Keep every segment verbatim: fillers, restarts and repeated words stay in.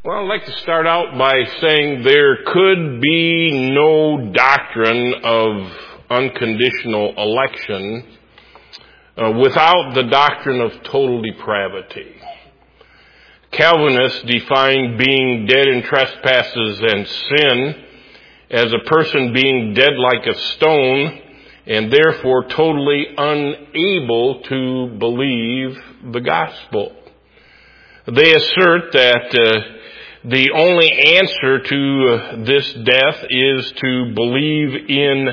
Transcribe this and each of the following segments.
Well, I'd like to start out by saying there could be no doctrine of unconditional election uh, without the doctrine of total depravity. Calvinists define being dead in trespasses and sin as a person being dead like a stone and therefore totally unable to believe the gospel. They assert that uh, the only answer to this death is to believe in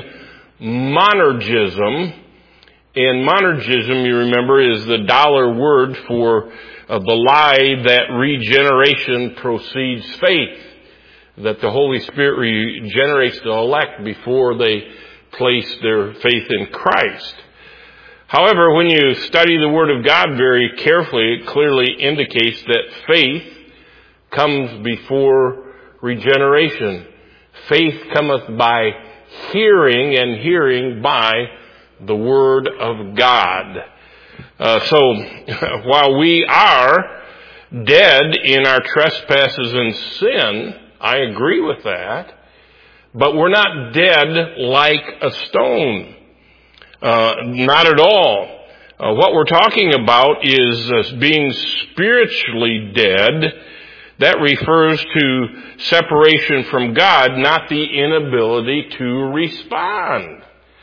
monergism. And monergism, you remember, is the dollar word for uh, the lie that regeneration precedes faith, that the Holy Spirit regenerates the elect before they place their faith in Christ. However, when you study the Word of God very carefully, it clearly indicates that faith comes before regeneration. Faith cometh by hearing, and hearing by the Word of God. Uh, so, while we are dead in our trespasses and sin, I agree with that, but we're not dead like a stone. Uh, not at all. Uh, what we're talking about is uh, being spiritually dead. That refers to separation from God, not the inability to respond.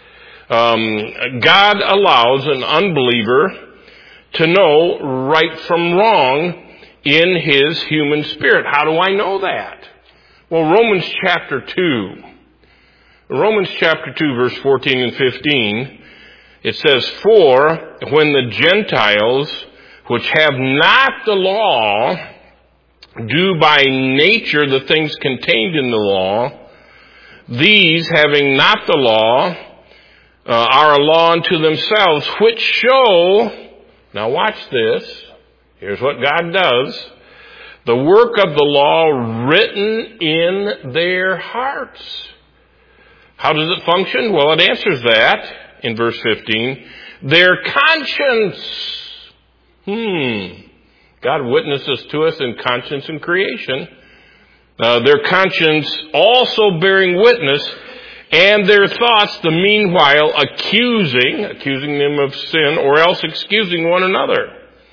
Um, God allows an unbeliever to know right from wrong in his human spirit. How do I know that? Well, Romans chapter two. Romans chapter two, verse fourteen and fifteen, it says, "For when the Gentiles, which have not the law, do by nature the things contained in the law, these, having not the law, uh, are a law unto themselves, which show," now watch this, here's what God does, "the work of the law written in their hearts." How does it function? Well, it answers that in verse fifteen. Their conscience. Hmm. God witnesses to us in conscience and creation. Uh, their conscience also bearing witness, and their thoughts the meanwhile accusing, accusing them of sin, or else excusing one another.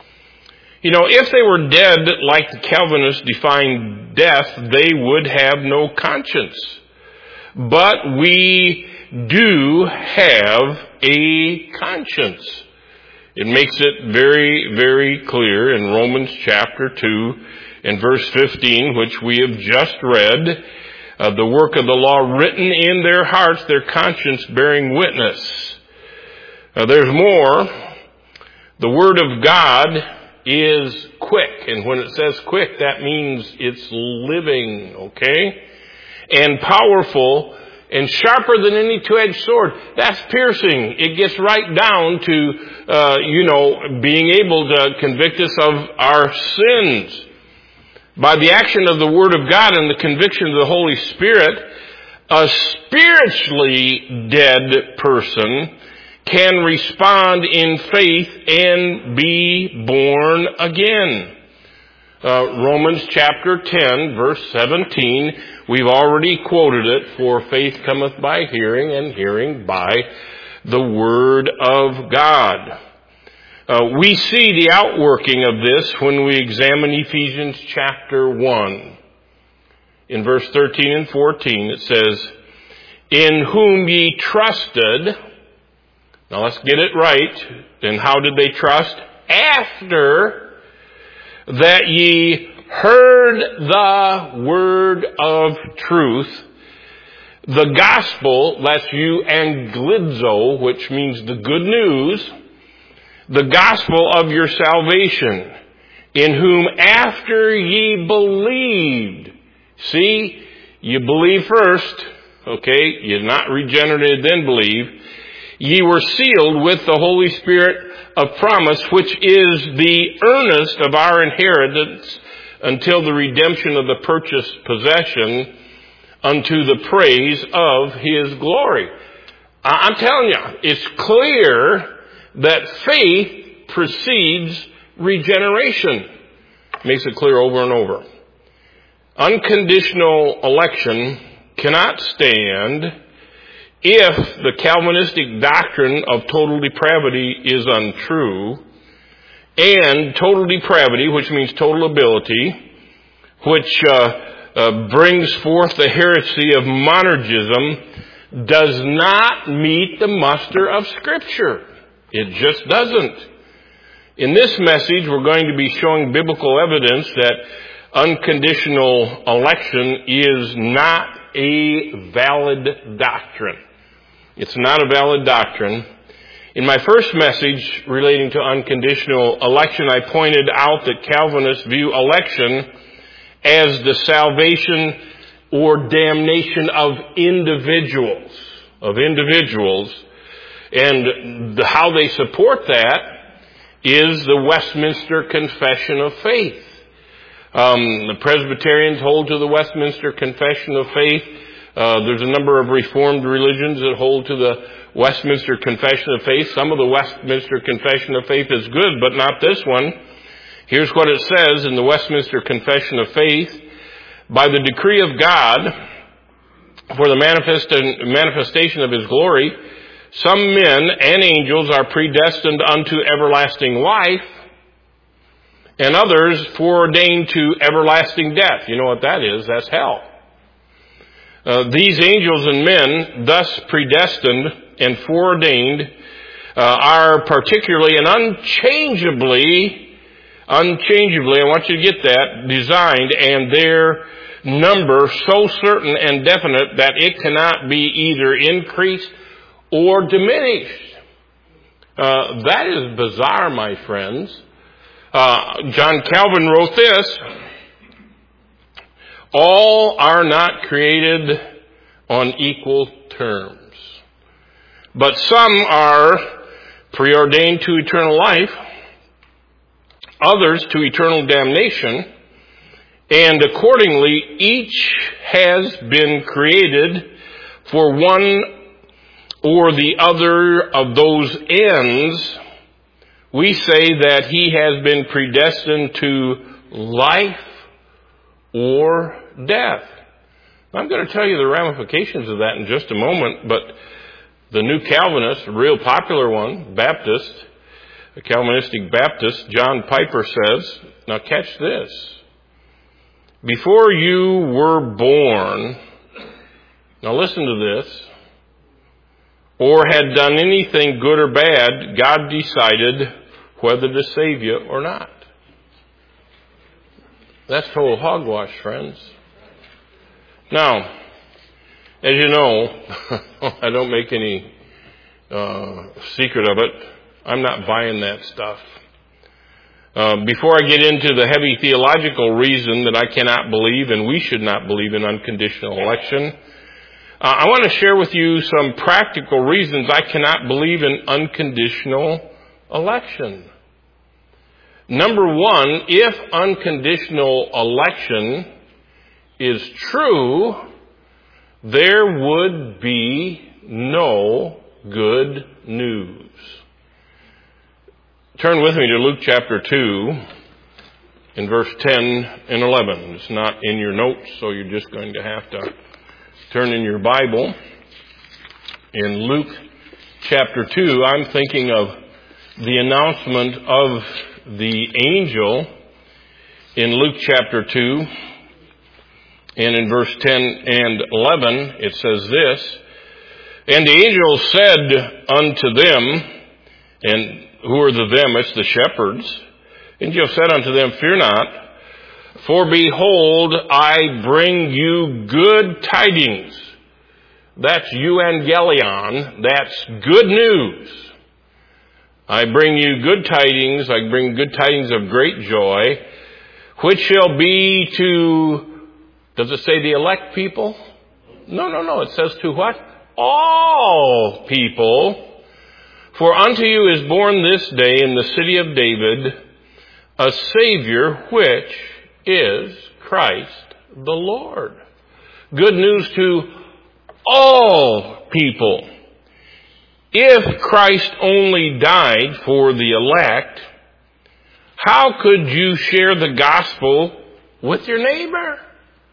You know, if they were dead like the Calvinists define death, they would have no conscience. But we do have a conscience. It makes it very, very clear in Romans chapter two and verse fifteen, which we have just read, uh, the work of the law written in their hearts, their conscience bearing witness. Uh, there's more. The Word of God is quick, and when it says quick, that means it's living, okay? And powerful, and sharper than any two-edged sword. That's piercing. It gets right down to, uh, you know, being able to convict us of our sins. By the action of the Word of God and the conviction of the Holy Spirit, a spiritually dead person can respond in faith and be born again. Uh, Romans chapter ten, verse seventeen, we've already quoted it, "For faith cometh by hearing, and hearing by the Word of God." Uh, we see the outworking of this when we examine Ephesians chapter one. In verse thirteen and fourteen it says, "In whom ye trusted." Now let's get it right. And how did they trust? "After that ye heard the word of truth," the gospel, that's euangelizo, which means the good news, the gospel of your salvation, "in whom after ye believed." See, you believe first, okay? You're not regenerated, then believe. "Ye were sealed with the Holy Spirit of promise, which is the earnest of our inheritance until the redemption of the purchased possession, unto the praise of His glory." I'm telling you, it's clear that faith precedes regeneration. Makes it clear over and over. Unconditional election cannot stand if the Calvinistic doctrine of total depravity is untrue, and total depravity, which means total ability, which uh, uh, brings forth the heresy of monergism, does not meet the muster of Scripture. It just doesn't. In this message, we're going to be showing biblical evidence that unconditional election is not a valid doctrine. It's not a valid doctrine. In my first message relating to unconditional election, I pointed out that Calvinists view election as the salvation or damnation of individuals, of individuals. And the, how they support that is the Westminster Confession of Faith. Um, the Presbyterians hold to the Westminster Confession of Faith. Uh, there's a number of Reformed religions that hold to the Westminster Confession of Faith. Some of the Westminster Confession of Faith is good, but not this one. Here's what it says in the Westminster Confession of Faith. By the decree of God, for the manifest manifestation of His glory, some men and angels are predestined unto everlasting life, and others foreordained to everlasting death. You know what that is? That's hell. Uh, these angels and men, thus predestined and foreordained, uh, are particularly and unchangeably, unchangeably, I want you to get that, designed, and their number so certain and definite that it cannot be either increased or diminished. Uh, that is bizarre, my friends. Uh, John Calvin wrote this: all are not created on equal terms, but some are preordained to eternal life, others to eternal damnation, and accordingly each has been created for one or the other of those ends. We say that he has been predestined to life or death. I'm going to tell you the ramifications of that in just a moment, but the New Calvinist, a real popular one, Baptist, a Calvinistic Baptist, John Piper says, now catch this, before you were born, now listen to this, or had done anything good or bad, God decided whether to save you or not. That's total hogwash, friends. Now, as you know, I don't make any uh, secret of it. I'm not buying that stuff. Uh, before I get into the heavy theological reason that I cannot believe and we should not believe in unconditional election, uh, I want to share with you some practical reasons I cannot believe in unconditional election. Number one, if unconditional election is true, there would be no good news. Turn with me to Luke chapter two in verse ten and eleven. It's not in your notes, so you're just going to have to turn in your Bible. In Luke chapter two, I'm thinking of the announcement of the angel in Luke chapter two, and in verse ten and eleven it says this, and the angel said unto them, and who are the them? It's the shepherds. The angel said unto them, fear not, for behold, I bring you good tidings. That's euangelion. That's good news. I bring you good tidings. I bring good tidings of great joy, which shall be to, does it say the elect people? No, no, no. It says to what? All people. For unto you is born this day in the city of David a Savior, which is Christ the Lord. Good news to all people. If Christ only died for the elect, how could you share the gospel with your neighbor?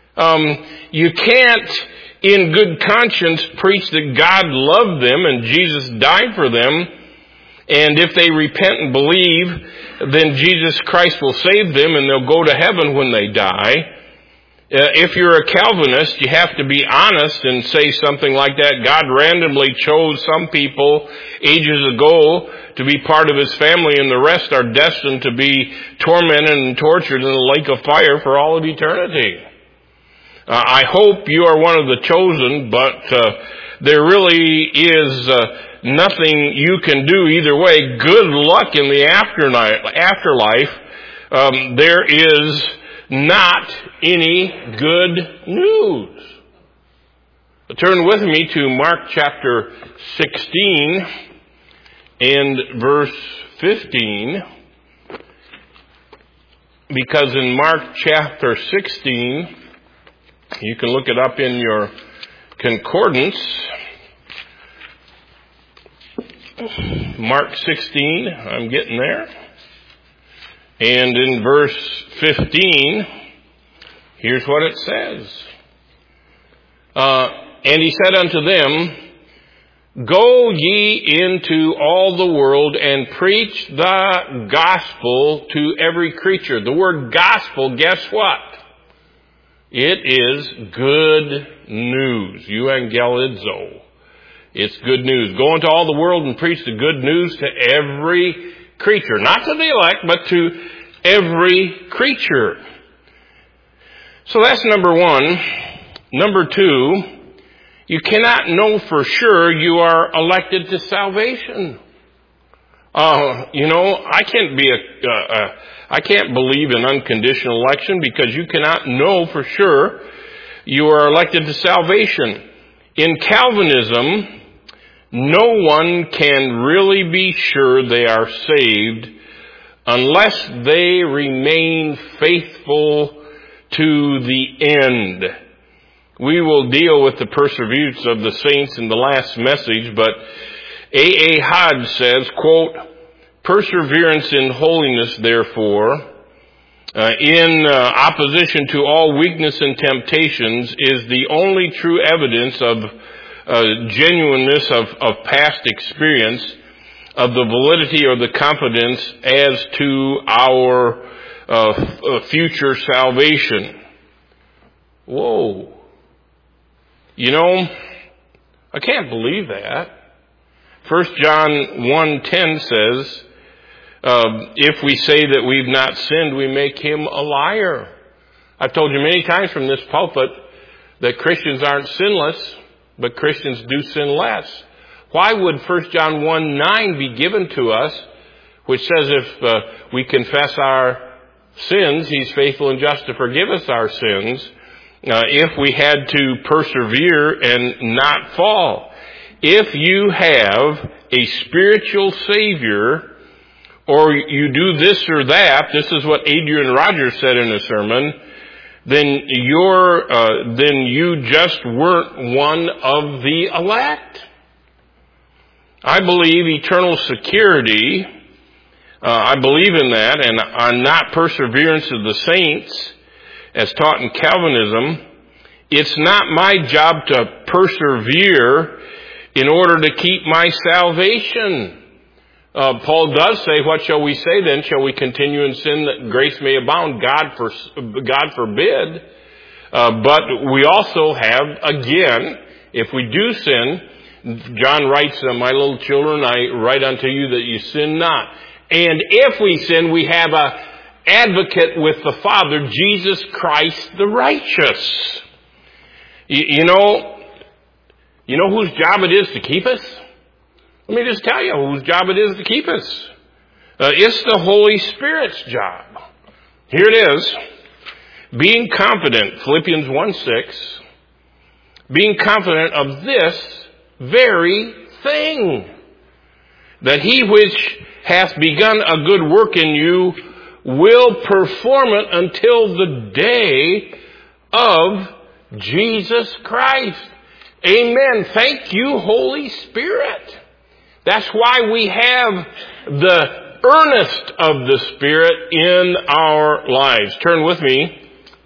Um, you can't, in good conscience, preach that God loved them and Jesus died for them, and if they repent and believe, then Jesus Christ will save them and they'll go to heaven when they die. Uh, if you're a Calvinist, you have to be honest and say something like that. God randomly chose some people ages ago to be part of His family, and the rest are destined to be tormented and tortured in the lake of fire for all of eternity. Uh, I hope you are one of the chosen, but uh, there really is uh, nothing you can do either way. Good luck in the afterlife. Um, there is not any good news. Turn with me to Mark chapter sixteen and verse fifteen, because in Mark chapter sixteen, you can look it up in your concordance. Mark sixteen, I'm getting there. And in verse fifteen, here's what it says. Uh, and he said unto them, Go ye into all the world and preach the gospel to every creature. The word gospel, guess what? It is good news. Euangelizo. It's good news. Go into all the world and preach the good news to every creature. Not to the elect, but to every creature. So that's number one. Number two, you cannot know for sure you are elected to salvation. Uh, you know, I can't be a, uh, uh, I can't believe in unconditional election because you cannot know for sure you are elected to salvation. In Calvinism, no one can really be sure they are saved unless they remain faithful to the end. We will deal with the perseverance of the saints in the last message, but A A Hodge says, quote, Perseverance in holiness, therefore, uh, in uh, opposition to all weakness and temptations, is the only true evidence of uh, genuineness of, of past experience, of the validity or the confidence as to our uh, f- future salvation. Whoa. You know, I can't believe that. First John one ten says, uh, if we say that we've not sinned, we make him a liar. I've told you many times from this pulpit that Christians aren't sinless, but Christians do sin less. Why would First John one nine be given to us, which says if uh, we confess our sins, he's faithful and just to forgive us our sins, uh, if we had to persevere and not fall? If you have a spiritual Savior, or you do this or that, this is what Adrian Rogers said in a sermon, then you're, uh, then you just weren't one of the elect. I believe eternal security, uh, I believe in that, and on not perseverance of the saints, as taught in Calvinism. It's not my job to persevere in order to keep my salvation. Uh, Paul does say, what shall we say then? Shall we continue in sin that grace may abound? God, for, God forbid. Uh, but we also have, again, if we do sin, John writes, uh, my little children, I write unto you that you sin not. And if we sin, we have a advocate with the Father, Jesus Christ the righteous. You, you know, you know whose job it is to keep us? Let me just tell you whose job it is to keep us. Uh, it's the Holy Spirit's job. Here it is. Being confident, Philippians one six, being confident of this very thing, that he which hath begun a good work in you will perform it until the day of Jesus Christ. Amen. Thank you, Holy Spirit. That's why we have the earnest of the Spirit in our lives. Turn with me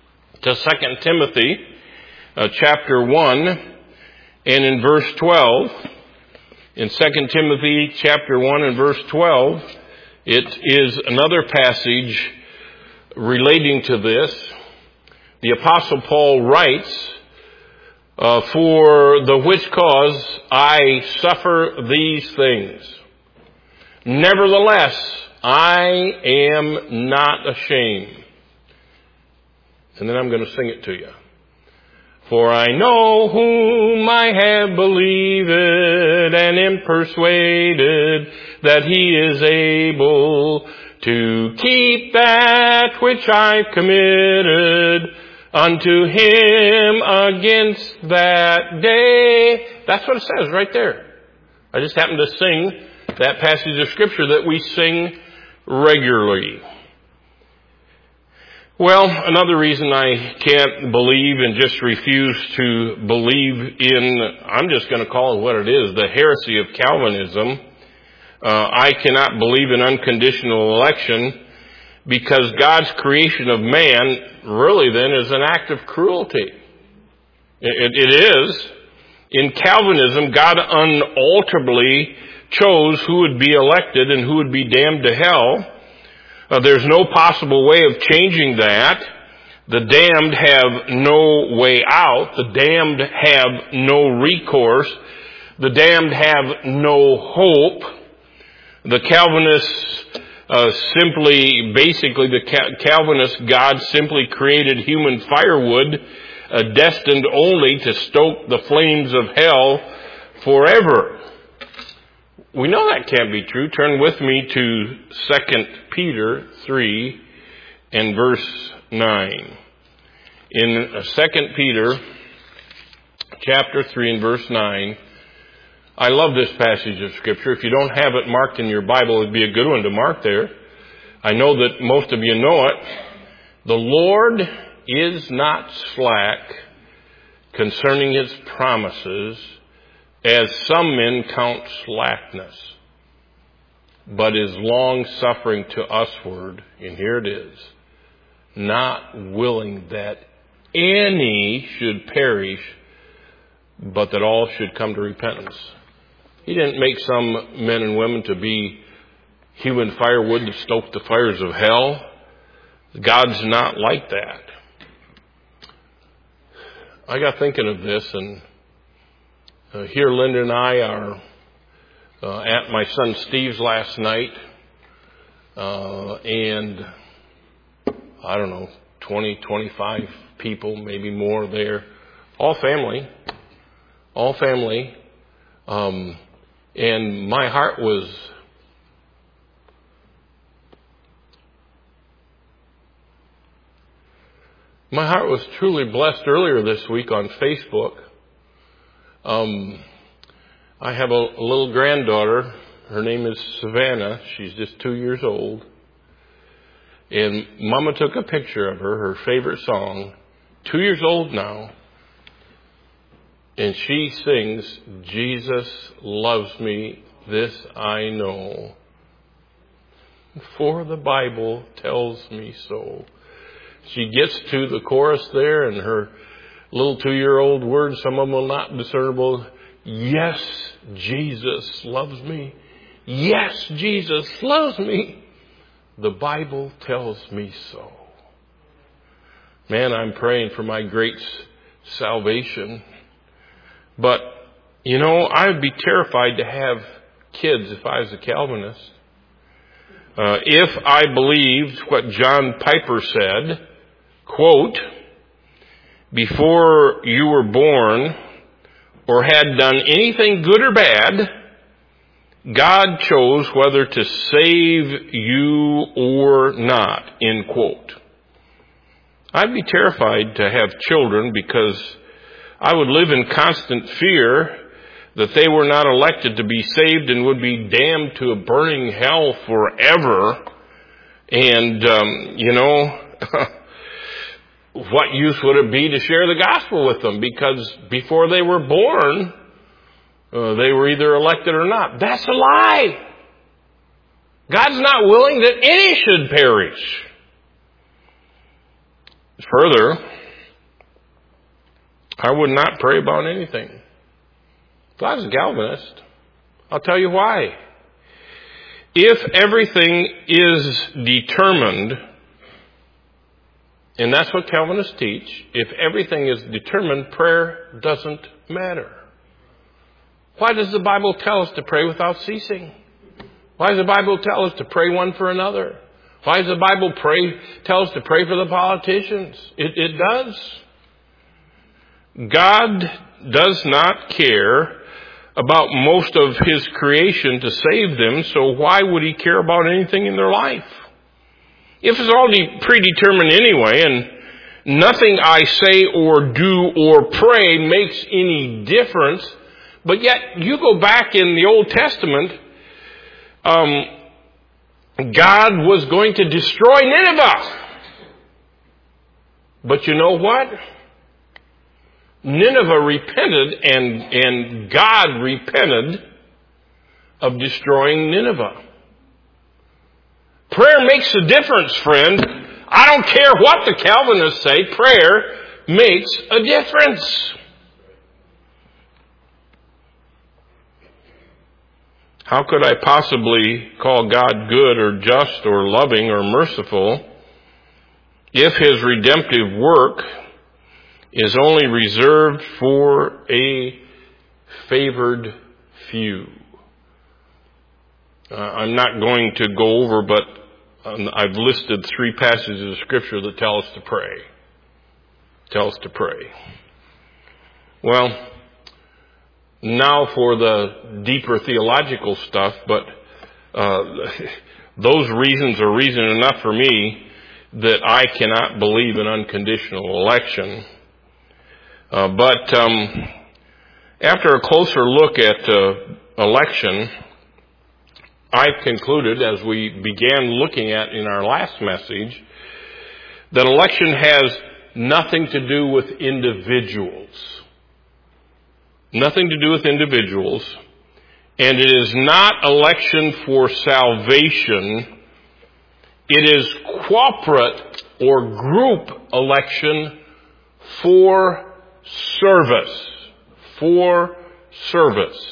to Second Timothy uh, chapter one and in verse twelve. In Second Timothy chapter one and verse twelve, it is another passage relating to this. The Apostle Paul writes, uh, for the which cause I suffer these things. Nevertheless, I am not ashamed. And then I'm going to sing it to you. For I know whom I have believed and am persuaded that he is able to keep that which I've committed unto him against that day. That's what it says right there. I just happened to sing that passage of Scripture that we sing regularly. Well, another reason I can't believe and just refuse to believe in, I'm just going to call it what it is, the heresy of Calvinism. Uh, I cannot believe in unconditional election because God's creation of man really then is an act of cruelty. It, it is. In Calvinism, God unalterably chose who would be elected and who would be damned to hell. Uh, there's no possible way of changing that. The damned have no way out. The damned have no recourse. The damned have no hope. The Calvinists uh, simply, basically the Cal- Calvinist God simply created human firewood uh, destined only to stoke the flames of hell forever. We know that can't be true. Turn with me to Second Peter three and verse nine. In Second Peter chapter three and verse nine, I love this passage of Scripture. If you don't have it marked in your Bible, it'd be a good one to mark there. I know that most of you know it. The Lord is not slack concerning his promises, as some men count slackness, but is long-suffering to usward, and here it is, not willing that any should perish, but that all should come to repentance. He didn't make some men and women to be human firewood to stoke the fires of hell. God's not like that. I got thinking of this, and Uh, here, Linda and I are uh, at my son Steve's last night, uh, and I don't know, twenty, twenty-five people, maybe more there, all family, all family, um, and my heart was my heart was truly blessed earlier this week on Facebook. Um, I have a, a little granddaughter. Her name is Savannah. She's just two years old. And Mama took a picture of her, her favorite song, two years old now. And she sings, Jesus loves me, this I know, for the Bible tells me so. She gets to the chorus there, and her little two-year-old words, some of them are not discernible. Yes, Jesus loves me. Yes, Jesus loves me. The Bible tells me so. Man, I'm praying for my great salvation. But, you know, I would be terrified to have kids if I was a Calvinist. Uh, if I believed what John Piper said, quote, before you were born or had done anything good or bad, God chose whether to save you or not, end quote. I'd be terrified to have children because I would live in constant fear that they were not elected to be saved and would be damned to a burning hell forever. And, um, you know, what use would it be to share the gospel with them? Because before they were born, uh, they were either elected or not. That's a lie. God's not willing that any should perish. Further, I would not pray about anything. If I was a Calvinist, I'll tell you why. If everything is determined, and that's what Calvinists teach, if everything is determined, prayer doesn't matter. Why does the Bible tell us to pray without ceasing? Why does the Bible tell us to pray one for another? Why does the Bible pray, tell us to pray for the politicians? It, it does. God does not care about most of His creation to save them, so why would He care about anything in their life? If it's already predetermined anyway, and nothing I say or do or pray makes any difference, but yet you go back in the Old Testament, um, God was going to destroy Nineveh. But you know what? Nineveh repented, and, and God repented of destroying Nineveh. Prayer makes a difference, friend. I don't care what the Calvinists say. Prayer makes a difference. How could I possibly call God good or just or loving or merciful if His redemptive work is only reserved for a favored few? Uh, I'm not going to go over, but um, I've listed three passages of Scripture that tell us to pray. Tell us to pray. Well, now for the deeper theological stuff, but uh, those reasons are reason enough for me that I cannot believe in unconditional election. Uh, but um, after a closer look at uh, election, I've concluded, as we began looking at in our last message, that election has nothing to do with individuals. Nothing to do with individuals. And it is not election for salvation. It is corporate or group election for service. For service.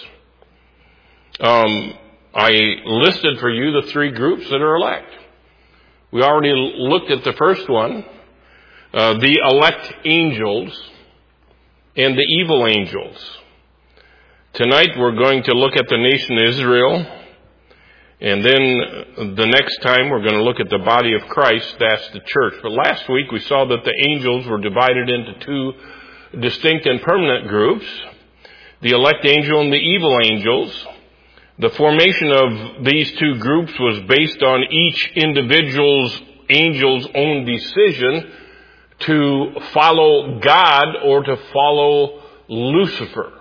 Um, I listed for you the three groups that are elect. We already looked at the first one, uh, the elect angels and the evil angels. Tonight we're going to look at the nation of Israel, and then the next time we're going to look at the body of Christ, that's the church. But last week we saw that the angels were divided into two distinct and permanent groups, the elect angel and the evil angels. The formation of these two groups was based on each individual's angel's own decision to follow God or to follow Lucifer.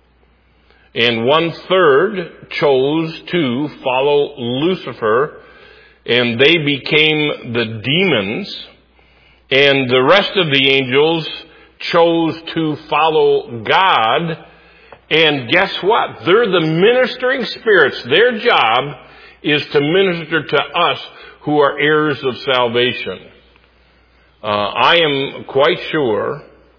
And one third chose to follow Lucifer, and they became the demons. And the rest of the angels chose to follow God. And guess what? They're the ministering spirits. Their job is to minister to us who are heirs of salvation. Uh, I am quite sure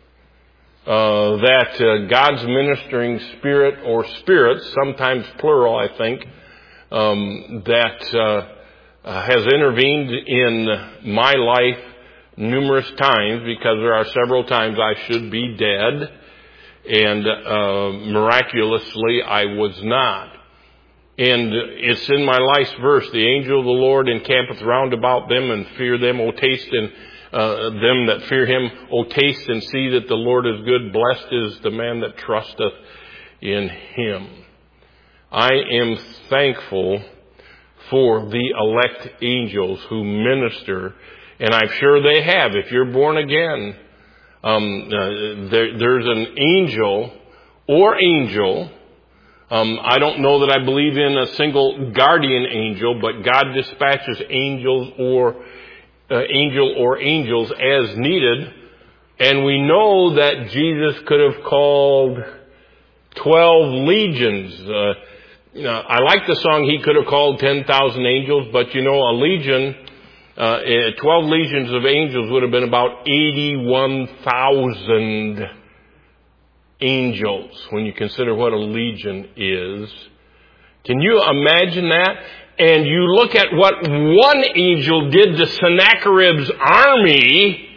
Uh, that uh, God's ministering spirit or spirits, sometimes plural, I think, um, that uh, uh, has intervened in my life numerous times, because there are several times I should be dead, and uh, miraculously I was not. And it's in my life's verse, the angel of the Lord encampeth round about them and fear them, O taste and Uh, them that fear Him, O taste and see that the Lord is good. Blessed is the man that trusteth in Him. I am thankful for the elect angels who minister, and I'm sure they have. If you're born again, um, uh, there, there's an angel or angel. Um, I don't know that I believe in a single guardian angel, but God dispatches angels or Uh, angel or angels as needed. And we know that Jesus could have called twelve legions. Uh, you know, I like the song, He could have called ten thousand angels, but you know, a legion, uh, twelve legions of angels would have been about eighty-one thousand angels when you consider what a legion is. Can you imagine that? And you look at what one angel did to Sennacherib's army.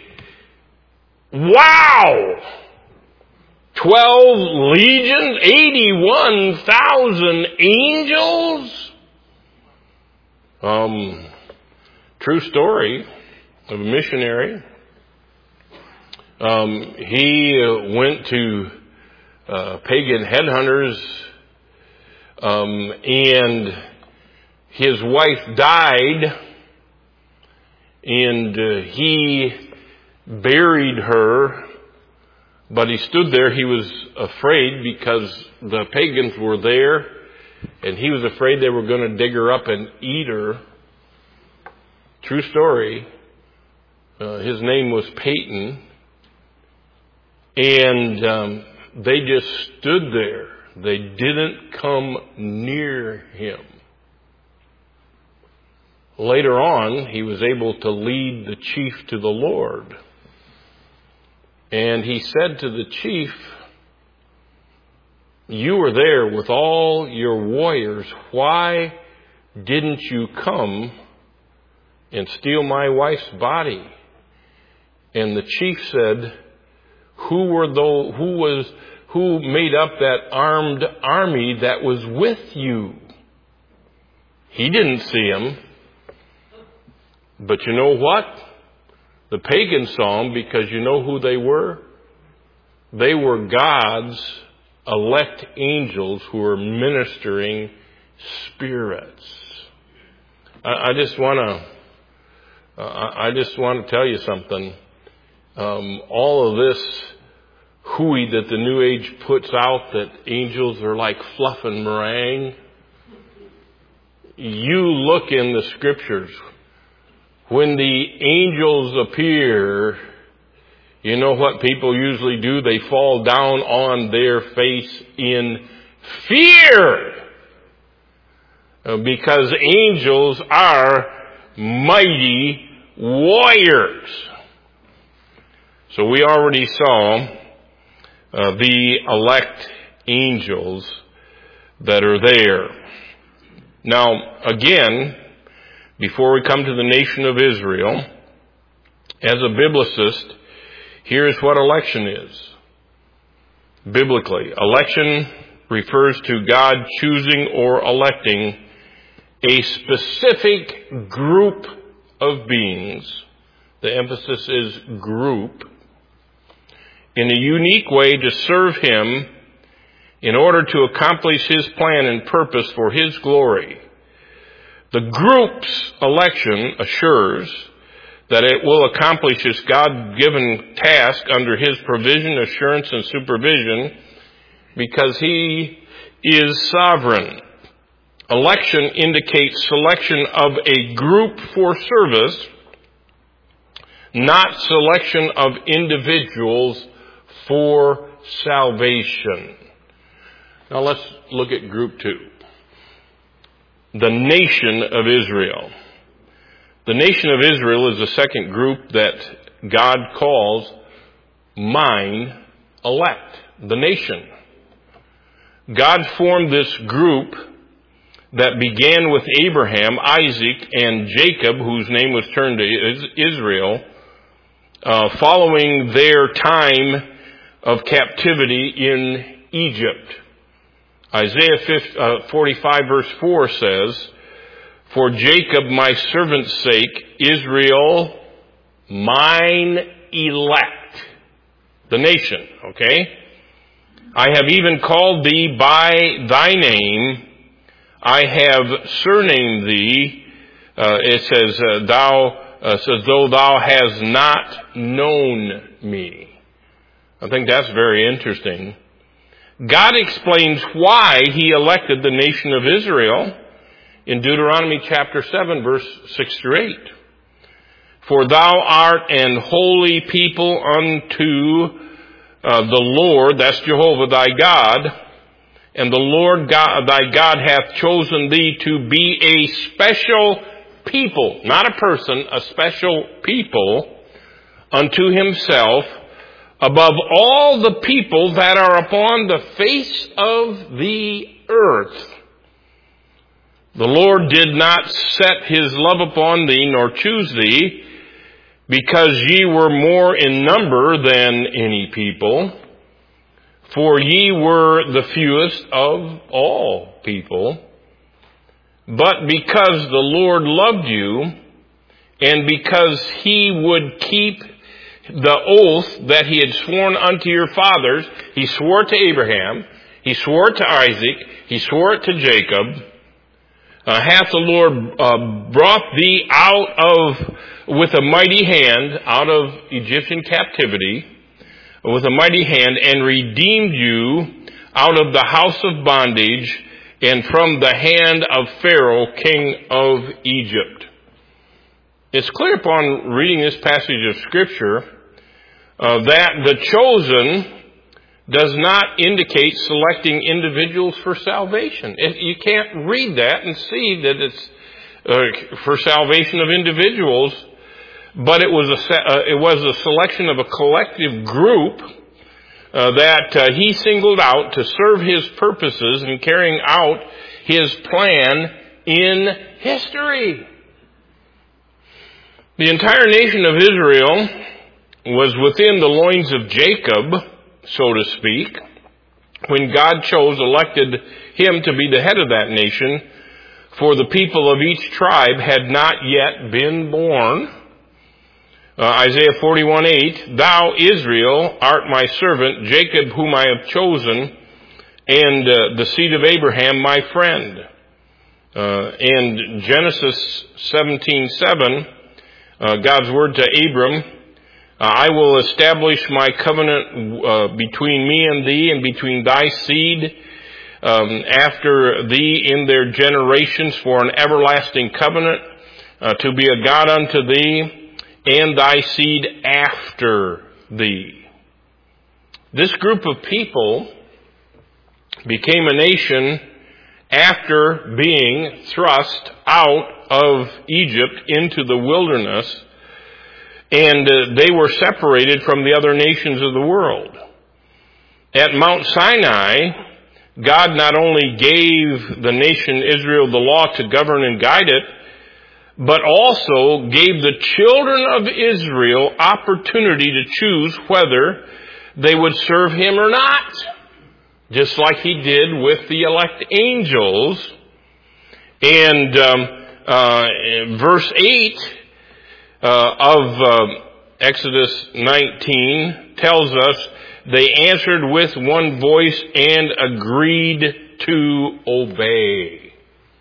Wow! Twelve legions, eighty-one thousand angels. Um, true story of a missionary. Um, he uh, went to uh, pagan headhunters, um, and his wife died, and uh, he buried her. But he stood there. He was afraid because the pagans were there, and he was afraid they were going to dig her up and eat her. True story. Uh, his name was Peyton. And um, they just stood there. They didn't come near him. Later on, he was able to lead the chief to the Lord. And he said to the chief, "You were there with all your warriors. Why didn't you come and steal my wife's body?" And the chief said, Who were those, who was, who made up that armed army that was with you? He didn't see them. But you know what? The pagans saw them, because you know who they were? They were God's elect angels who were ministering spirits. I, I just want to, uh, I just want to tell you something. Um, all of this hooey that the New Age puts out, that angels are like fluff and meringue. You look in the scriptures. When the angels appear, you know what people usually do? They fall down on their face in fear. Because angels are mighty warriors. So we already saw uh, the elect angels that are there. Now, again, before we come to the nation of Israel, as a biblicist, here's what election is. Biblically, election refers to God choosing or electing a specific group of beings. The emphasis is group. In a unique way to serve Him in order to accomplish His plan and purpose for His glory. The group's election assures that it will accomplish its God-given task under His provision, assurance, and supervision, because He is sovereign. Election indicates selection of a group for service, not selection of individuals for salvation. Now let's look at group two. The nation of Israel. The nation of Israel is the second group that God calls mine elect. The nation. God formed this group that began with Abraham, Isaac, and Jacob, whose name was turned to Israel, uh, following their time of captivity in Egypt. Isaiah forty-five verse four says, "For Jacob my servant's sake, Israel mine elect." The nation, okay? "I have even called thee by thy name. I have surnamed thee." Uh, it says, uh, "Thou, uh, says though thou hast not known me." I think that's very interesting. God explains why He elected the nation of Israel in Deuteronomy chapter seven, verse six through eight. "For thou art an holy people unto uh, the Lord," that's Jehovah thy God, "and the Lord God, thy God hath chosen thee to be a special people," not a person, a special people, "unto Himself, above all the people that are upon the face of the earth. The Lord did not set his love upon thee, nor choose thee, because ye were more in number than any people, for ye were the fewest of all people, but because the Lord loved you, and because he would keep the oath that he had sworn unto your fathers. He swore to Abraham, he swore to Isaac, he swore it to Jacob. Uh, hath the Lord uh, brought thee out of, with a mighty hand, out of Egyptian captivity, with a mighty hand, and redeemed you out of the house of bondage, and from the hand of Pharaoh, king of Egypt. It's clear upon reading this passage of Scripture uh, that the chosen does not indicate selecting individuals for salvation. It, you can't read that and see that it's uh, for salvation of individuals, but it was a uh, it was a selection of a collective group uh, that uh, he singled out to serve his purposes in carrying out his plan in history. The entire nation of Israel was within the loins of Jacob, so to speak, when God chose, elected him to be the head of that nation, for the people of each tribe had not yet been born. Uh, Isaiah forty-one eight, Thou, Israel, art my servant, Jacob, whom I have chosen, and uh, the seed of Abraham, my friend. Uh, and Genesis seventeen seven, uh, God's word to Abram, Uh, I will establish my covenant uh, between me and thee, and between thy seed um, after thee in their generations, for an everlasting covenant, uh, to be a God unto thee, and thy seed after thee. This group of people became a nation after being thrust out of Egypt into the wilderness, and uh, they were separated from the other nations of the world. At Mount Sinai, God not only gave the nation Israel the law to govern and guide it, but also gave the children of Israel opportunity to choose whether they would serve him or not. Just like he did with the elect angels. And um, uh, verse eight Uh, of uh, Exodus nineteen tells us they answered with one voice and agreed to obey.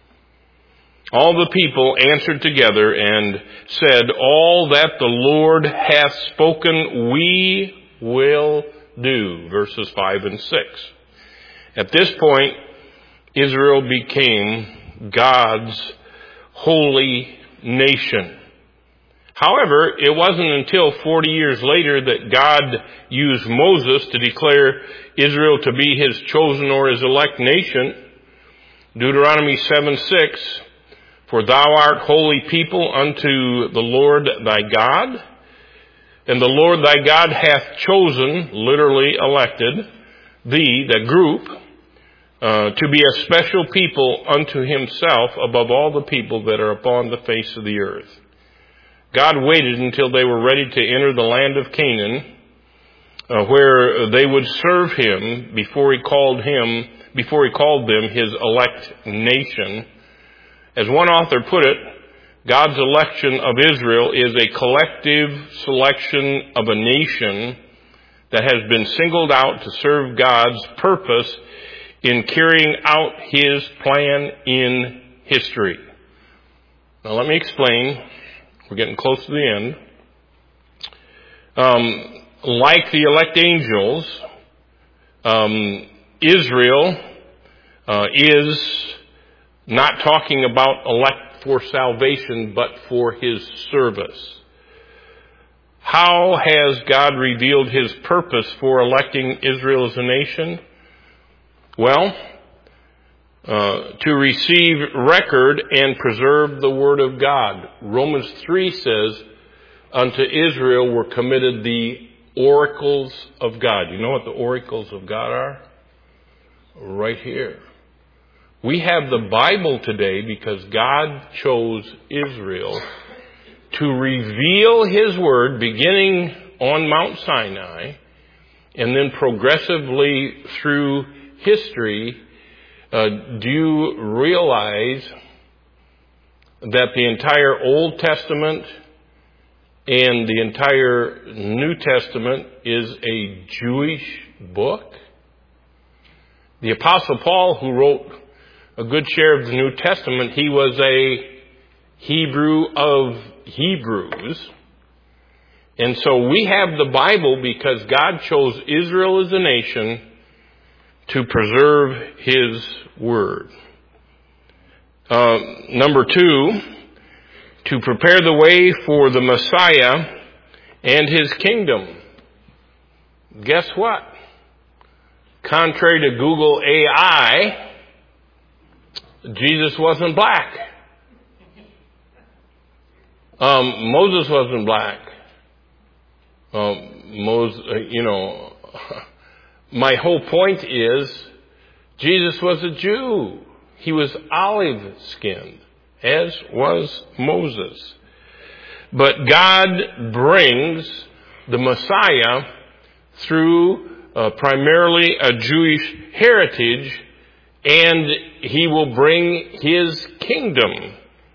All the people answered together and said, All that the Lord hath spoken we will do. Verses five and six. At this point, Israel became God's holy nation. However, it wasn't until forty years later that God used Moses to declare Israel to be his chosen or his elect nation. Deuteronomy seven six, For thou art holy people unto the Lord thy God, and the Lord thy God hath chosen, literally elected, thee, the group, uh, to be a special people unto himself above all the people that are upon the face of the earth. God waited until they were ready to enter the land of Canaan, uh, where they would serve him before he called him, before he called them his elect nation. As one author put it, God's election of Israel is a collective selection of a nation that has been singled out to serve God's purpose in carrying out his plan in history. Now let me explain. We're getting close to the end. Um, like the elect angels, um, Israel uh, is not talking about elect for salvation, but for his service. How has God revealed his purpose for electing Israel as a nation? Well, Uh, to receive record and preserve the word of God. Romans three says, Unto Israel were committed the oracles of God. You know what the oracles of God are? Right here. We have the Bible today because God chose Israel to reveal His Word beginning on Mount Sinai and then progressively through history. Uh, do you realize that the entire Old Testament and the entire New Testament is a Jewish book? The Apostle Paul, who wrote a good share of the New Testament, he was a Hebrew of Hebrews. And so we have the Bible because God chose Israel as a nation to preserve His Word. Uh, number two, to prepare the way for the Messiah and His kingdom. Guess what? Contrary to Google A I, Jesus wasn't black. Um, Moses wasn't black. Um, Moses, uh, you know, my whole point is Jesus was a Jew. He was olive-skinned, as was Moses. But God brings the Messiah through uh, primarily a Jewish heritage, and He will bring His kingdom.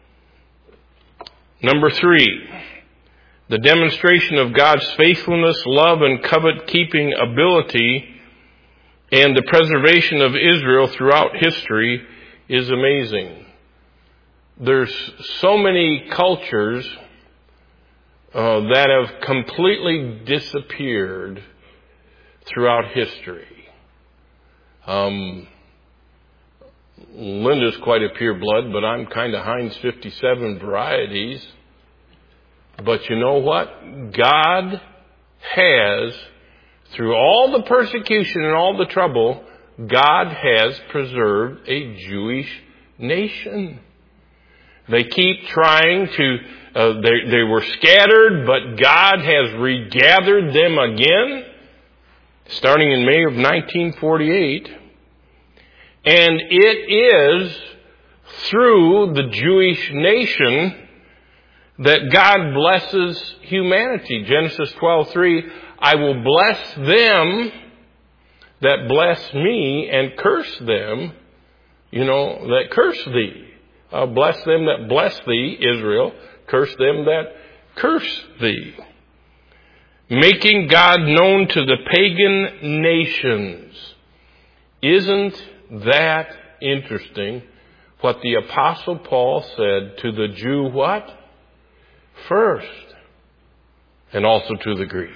Number three, the demonstration of God's faithfulness, love, and covenant-keeping ability and the preservation of Israel throughout history is amazing. There's so many cultures uh, that have completely disappeared throughout history. Um, Linda's quite a pureblood, but I'm kind of Heinz fifty-seven varieties. But you know what? God has, through all the persecution and all the trouble, God has preserved a Jewish nation. They keep trying to, uh, they, they were scattered, but God has regathered them again, starting in May of nineteen forty-eight. And it is through the Jewish nation that God blesses humanity. Genesis twelve three, I will bless them that bless me and curse them, you know, that curse thee. I'll bless them that bless thee, Israel, curse them that curse thee. Making God known to the pagan nations. Isn't that interesting? What the Apostle Paul said to the Jew, what? First. And also to the Greek.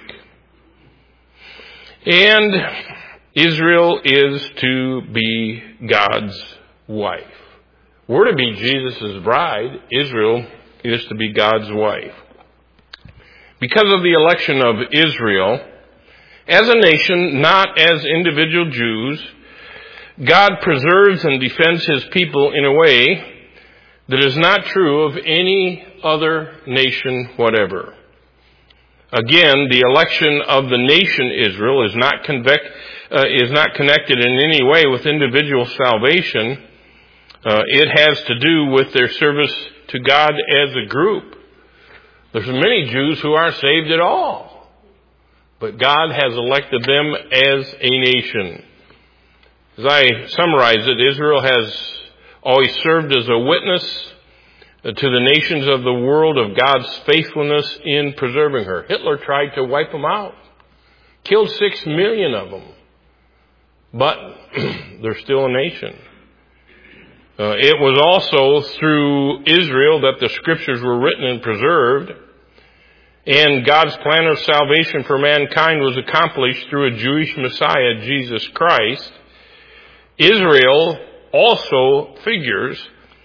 And Israel is to be God's wife. We're to be Jesus' bride. Israel is to be God's wife. Because of the election of Israel, as a nation, not as individual Jews, God preserves and defends His people in a way that is not true of any other nation whatever. Again, the election of the nation Israel is not convect, uh, is not connected in any way with individual salvation. Uh, it has to do with their service to God as a group. There's many Jews who aren't saved at all, but God has elected them as a nation. As I summarize it, Israel has always served as a witness to the nations of the world of God's faithfulness in preserving her. Hitler tried to wipe them out, killed six million of them, but they're still a nation. Uh, it was also through Israel that the scriptures were written and preserved, and God's plan of salvation for mankind was accomplished through a Jewish Messiah, Jesus Christ. Israel also figures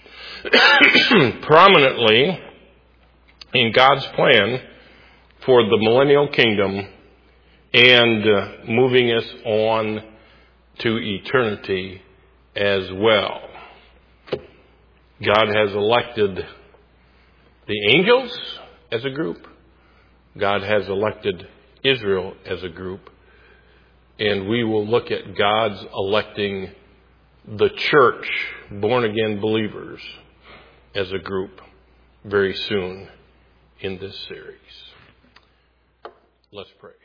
prominently in God's plan for the millennial kingdom and uh, moving us on to eternity as well. God has elected the angels as a group. God has elected Israel as a group. And we will look at God's electing the church, born-again believers, as a group very soon in this series. Let's pray.